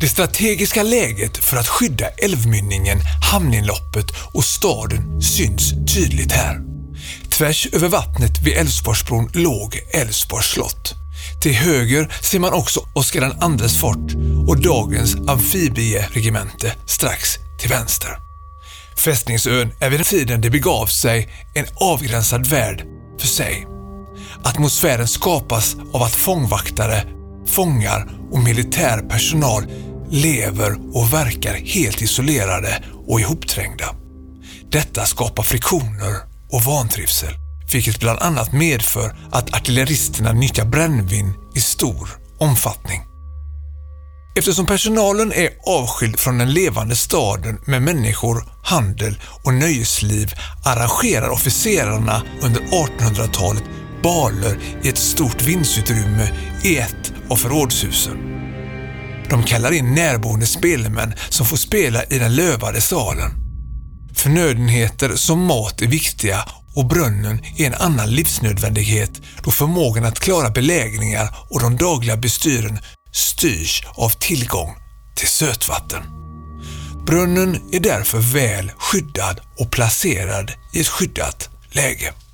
Det strategiska läget för att skydda älvmynningen, hamninloppet och staden syns tydligt här. Tvärs över vattnet vid Älvsborgsbron låg Älvsborgs slott. Till höger ser man också Oscar IIs fort och dagens amfibieregemente strax till vänster. Fästningsön är vid den tiden det begav sig en avgränsad värld för sig. Atmosfären skapas av att fångvaktare, fångar och militär personal lever och verkar helt isolerade och ihopträngda. Detta skapar friktioner och vantrivsel, vilket bland annat medför att artilleristerna nyttjar brännvin i stor omfattning. Eftersom personalen är avskild från den levande staden med människor, handel och nöjesliv arrangerar officerarna under 1800-talet baler i ett stort vindsutrymme i ett av förrådshusen. De kallar in närboende spelmän som får spela i den lövade salen. Förnödenheter som mat är viktiga och brunnen är en annan livsnödvändighet då förmågan att klara belägringar och de dagliga bestyren styrs av tillgång till sötvatten. Brunnen är därför väl skyddad och placerad i ett skyddat läge.